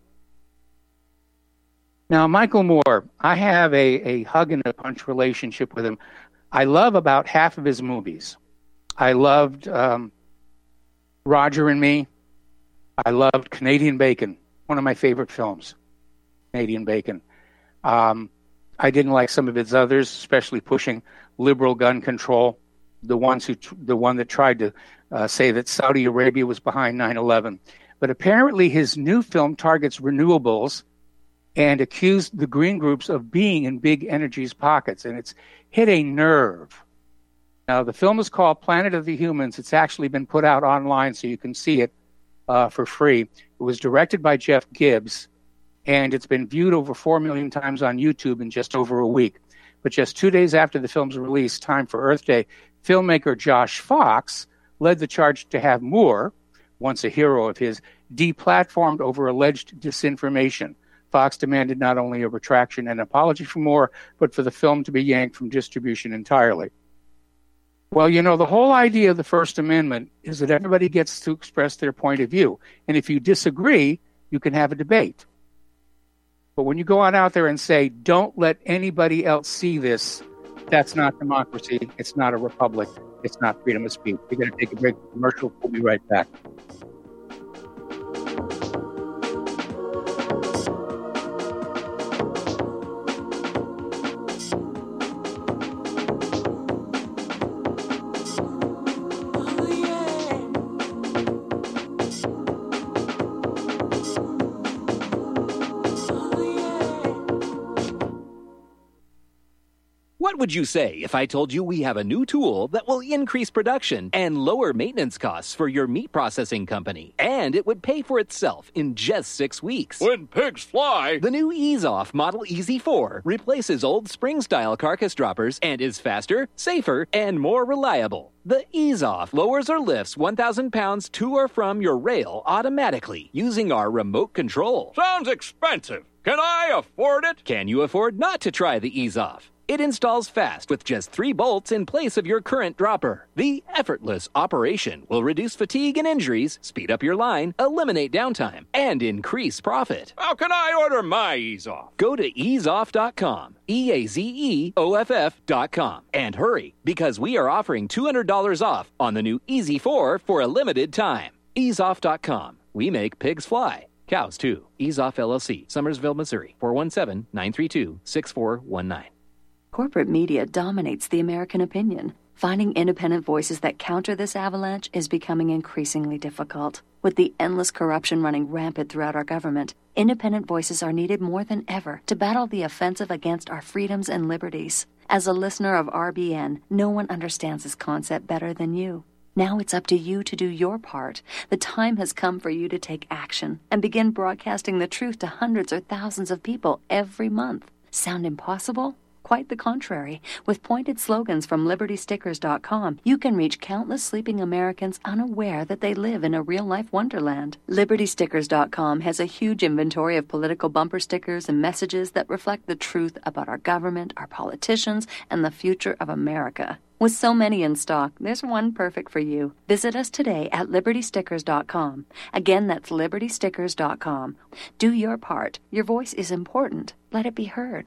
Now, Michael Moore, I have a hug and a punch relationship with him. I love about half of his movies. I loved Roger and Me. I loved Canadian Bacon, one of my favorite films, Canadian Bacon. I didn't like some of his others, especially pushing liberal gun control. The one that tried to say that Saudi Arabia was behind 9/11. But apparently his new film targets renewables and accused the green groups of being in big energy's pockets, and it's hit a nerve. Now, the film is called Planet of the Humans. It's actually been put out online, so you can see it for free. It was directed by Jeff Gibbs, and it's been viewed over 4 million times on YouTube in just over a week. But just 2 days after the film's release, time for Earth Day, filmmaker Josh Fox led the charge to have Moore, once a hero of his, deplatformed over alleged disinformation. Fox demanded not only a retraction and apology for Moore, but for the film to be yanked from distribution entirely. Well, you know, the whole idea of the First Amendment is that everybody gets to express their point of view. And if you disagree, you can have a debate. But when you go on out there and say, don't let anybody else see this, that's not democracy. It's not a republic. It's not freedom of speech. We're going to take a break from commercial. We'll be right back. What would you say if I told you we have a new tool that will increase production and lower maintenance costs for your meat processing company? And it would pay for itself in just 6 weeks. When pigs fly! The new EaseOff Model Easy 4 replaces old spring-style carcass droppers and is faster, safer, and more reliable. The EaseOff lowers or lifts 1,000 pounds to or from your rail automatically using our remote control. Sounds expensive. Can I afford it? Can you afford not to try the EaseOff? It installs fast with just 3 bolts in place of your current dropper. The effortless operation will reduce fatigue and injuries, speed up your line, eliminate downtime, and increase profit. How can I order my EaseOff? Go to easeoff.com, EAZEOFF.com, and hurry, because we are offering $200 off on the new Easy 4 for a limited time. Easeoff.com. We make pigs fly. Cows, too. EaseOff LLC, Summersville, Missouri, 417-932-6419. Corporate media dominates the American opinion. Finding independent voices that counter this avalanche is becoming increasingly difficult. With the endless corruption running rampant throughout our government, independent voices are needed more than ever to battle the offensive against our freedoms and liberties. As a listener of RBN, no one understands this concept better than you. Now it's up to you to do your part. The time has come for you to take action and begin broadcasting the truth to hundreds or thousands of people every month. Sound impossible? Quite the contrary. With pointed slogans from LibertyStickers.com, you can reach countless sleeping Americans unaware that they live in a real-life wonderland. LibertyStickers.com has a huge inventory of political bumper stickers and messages that reflect the truth about our government, our politicians, and the future of America. With so many in stock, there's one perfect for you. Visit us today at LibertyStickers.com. Again, that's LibertyStickers.com. Do your part. Your voice is important. Let it be heard.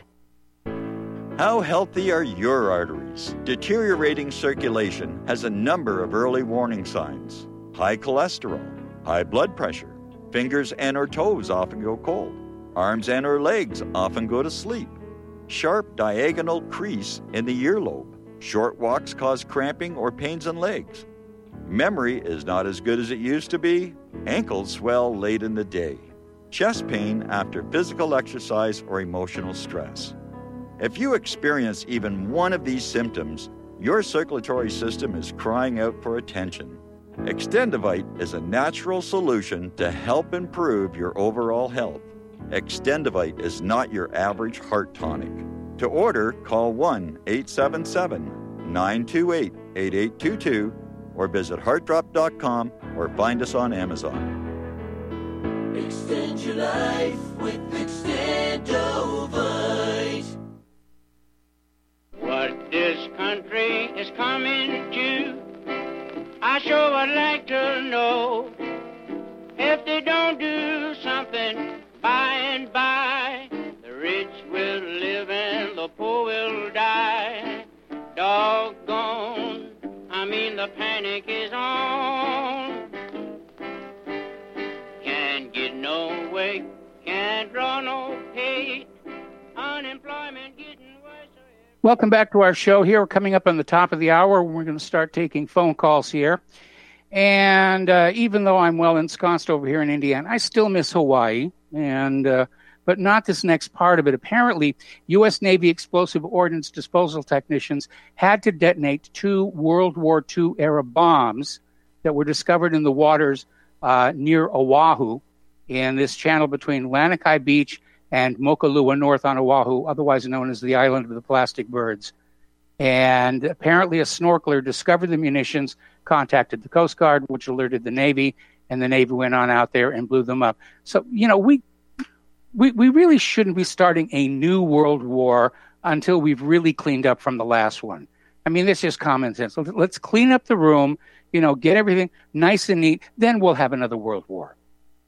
How healthy are your arteries? Deteriorating circulation has a number of early warning signs. High cholesterol, high blood pressure, fingers and or toes often go cold, arms and or legs often go to sleep, sharp diagonal crease in the earlobe, short walks cause cramping or pains in legs, memory is not as good as it used to be, ankles swell late in the day, chest pain after physical exercise or emotional stress. If you experience even one of these symptoms, your circulatory system is crying out for attention. Extendivite is a natural solution to help improve your overall health. Extendivite is not your average heart tonic. To order, call 1-877-928-8822 or visit heartdrop.com or find us on Amazon. Extend your life with Extendovite. What this country is coming to, I sure would like to know. If they don't do something by and by, the rich will live and the poor will die. Doggone, the panic is on. Can't get no way, can't draw no pay, unemployment getting worse. Welcome back to our show here. We're coming up on the top of the hour. We're going to start taking phone calls here. And even though I'm well ensconced over here in Indiana, I still miss Hawaii, but not this next part of it. Apparently, U.S. Navy explosive ordnance disposal technicians had to detonate 2 World War II-era bombs that were discovered in the waters near Oahu in this channel between Lanikai Beach and Mokulua North on Oahu, otherwise known as the Island of the Plastic Birds. And apparently a snorkeler discovered the munitions, contacted the Coast Guard, which alerted the Navy, and the Navy went on out there and blew them up. So, we really shouldn't be starting a new world war until we've really cleaned up from the last one. I mean, that's just common sense. Let's clean up the room, get everything nice and neat, then we'll have another world war.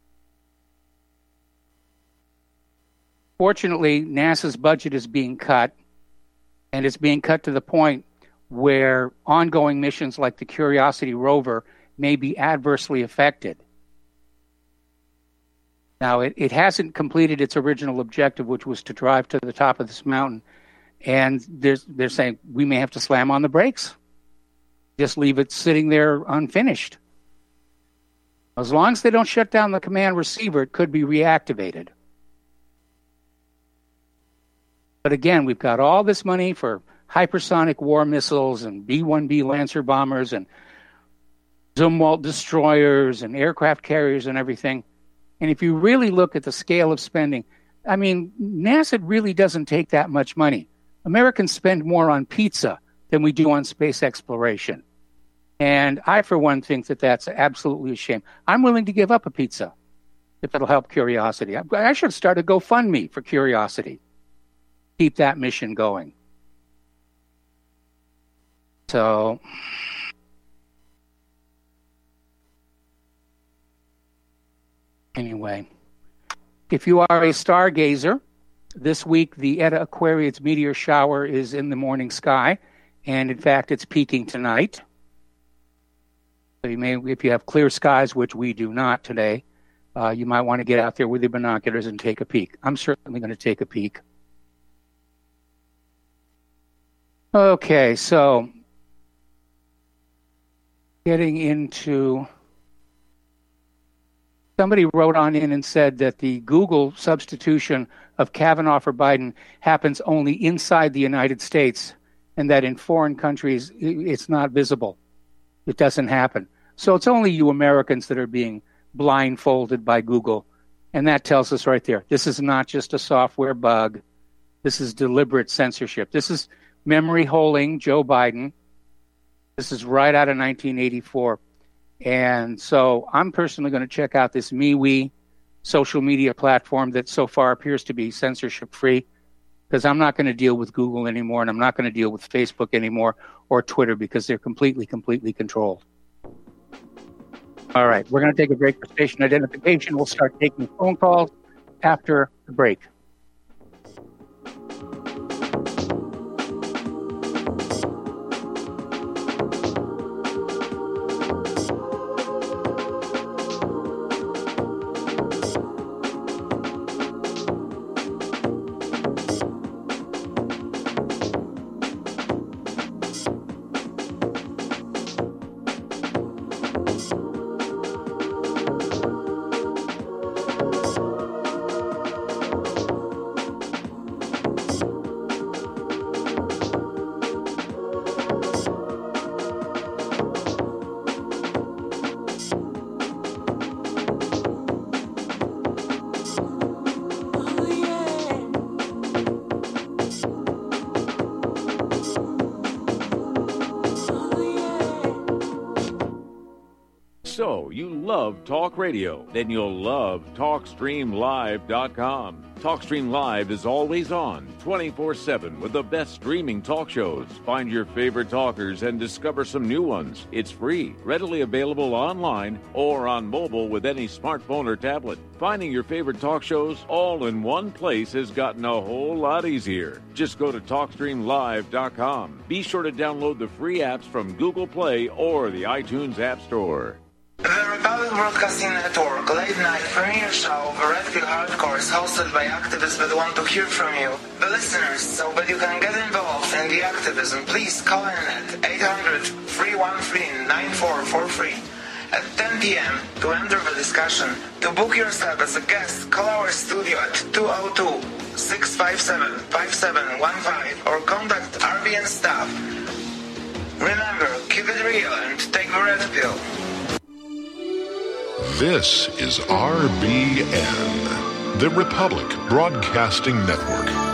Fortunately, NASA's budget is being cut, and it's being cut to the point where ongoing missions like the Curiosity rover may be adversely affected. Now, it hasn't completed its original objective, which was to drive to the top of this mountain. And they're saying we may have to slam on the brakes. Just leave it sitting there unfinished. As long as they don't shut down the command receiver, it could be reactivated. But again, we've got all this money for hypersonic war missiles and B-1B Lancer bombers and Zumwalt destroyers and aircraft carriers and everything. And if you really look at the scale of spending, I mean, NASA really doesn't take that much money. Americans spend more on pizza than we do on space exploration. And I, for one, think that that's absolutely a shame. I'm willing to give up a pizza if it'll help Curiosity. I should start a GoFundMe for Curiosity. Keep that mission going. So, anyway, if you are a stargazer, this week the Eta Aquarius meteor shower is in the morning sky, and in fact it's peaking tonight. So you may, if you have clear skies, which we do not today, you might want to get out there with your binoculars and take a peek. I'm certainly going to take a peek. Okay, so getting into, somebody wrote on in and said that the Google substitution of Kavanaugh for Biden happens only inside the United States, and that in foreign countries it's not visible. It doesn't happen. So it's only you Americans that are being blindfolded by Google, and that tells us right there, this is not just a software bug. This is deliberate censorship. This is memory holing Joe Biden. This is right out of 1984. And so I'm personally going to check out this MeWe social media platform that so far appears to be censorship-free, because I'm not going to deal with Google anymore, and I'm not going to deal with Facebook anymore or Twitter, because they're completely controlled. All right, we're going to take a break for station identification. We'll start taking phone calls after the break. So, you love talk radio? Then you'll love TalkStreamLive.com. TalkStream Live is always on, 24/7, with the best streaming talk shows. Find your favorite talkers and discover some new ones. It's free, readily available online or on mobile with any smartphone or tablet. Finding your favorite talk shows all in one place has gotten a whole lot easier. Just go to TalkStreamLive.com. Be sure to download the free apps from Google Play or the iTunes App Store. The Republic Broadcasting Network late night premiere show of Red Pill Hardcore is hosted by activists that want to hear from you, the listeners. So that you can get involved in the activism, please call in at 800-313-9443 at 10 p.m. to enter the discussion. To book yourself as a guest, call our studio at 202-657-5715 or contact RBN staff. Remember, keep it real and take the Red Pill. This is RBN, the Republic Broadcasting Network.